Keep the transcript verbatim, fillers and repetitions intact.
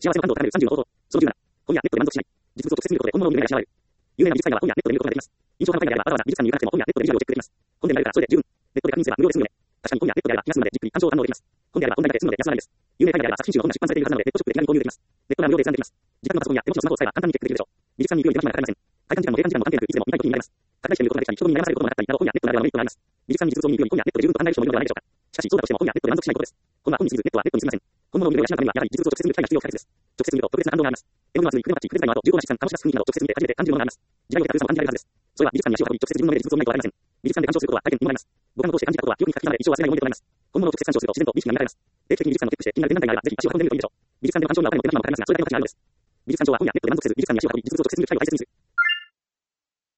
幸せの感度を高めるさんじゅうの方法。そのじゅうなな、本やネットで満足しない。実物を直接見ることで本物を見る目が失われる。有名な美術館は本やネットで見ることができます。印象派の絵画であればわざわざ美術館に行かなくても本やネットで見るようチェックできます。本で見られたらそれで十分。ネットで確認すれば無料で済むので。確かに本やネットであれば気が済むのでじっくり鑑賞を堪能できます。本であれば本だけで済むので安上がりです。有名絵画であれば作品集の本が出版されているはずなのでネットショップで手軽に購入できます。ネットが無料で閲覧できます。自宅のパソコンや手持ちのスマホを使えば簡単にチェックできるでしょう。美術館に行くように手間暇がかかりません。開館時間も閉館時間も関係なくいつでも見たい時に見られます。拡大視点見ることができたり、人に悩まされることもなかったりなど本やネットならではのメリットがあります。美術館に実物を見るより本やネットで十分と考える人もいるのではないでしょうか。しかしそうだとしても本やネットで満足しないことです。本は本に過ぎずネットはネットに過ぎません。本物を見る目を養うためにはやはり実物を直接見る機会が必要不可欠です。直接見ると特別な感動があります。絵のニュアンスにクレバッチ、クレザイのアート、重厚な質感、醸し出す雰囲気など直接見て初めて感じるものがあります。時代を経た良さも感じられるはずです。それは美術館に足を運び直接自分の目で実物を見ないとわかりません。美術館で鑑賞することは体験にもなります。五感を通して感じたことは記憶に書き留められ一生忘れない思い出となります。本物を直接鑑賞すると自然と意識が磨かれます。定期的に美術館をチェックして気になる展覧会があればぜひ足を運んでみるといいでしょう。美術館での鑑賞にはお金も手間暇もかかりますがそれだけの価値があるのです。美術鑑賞は本やネットで満足せず美術館に足を運び実物を直接見る機会を大切にする。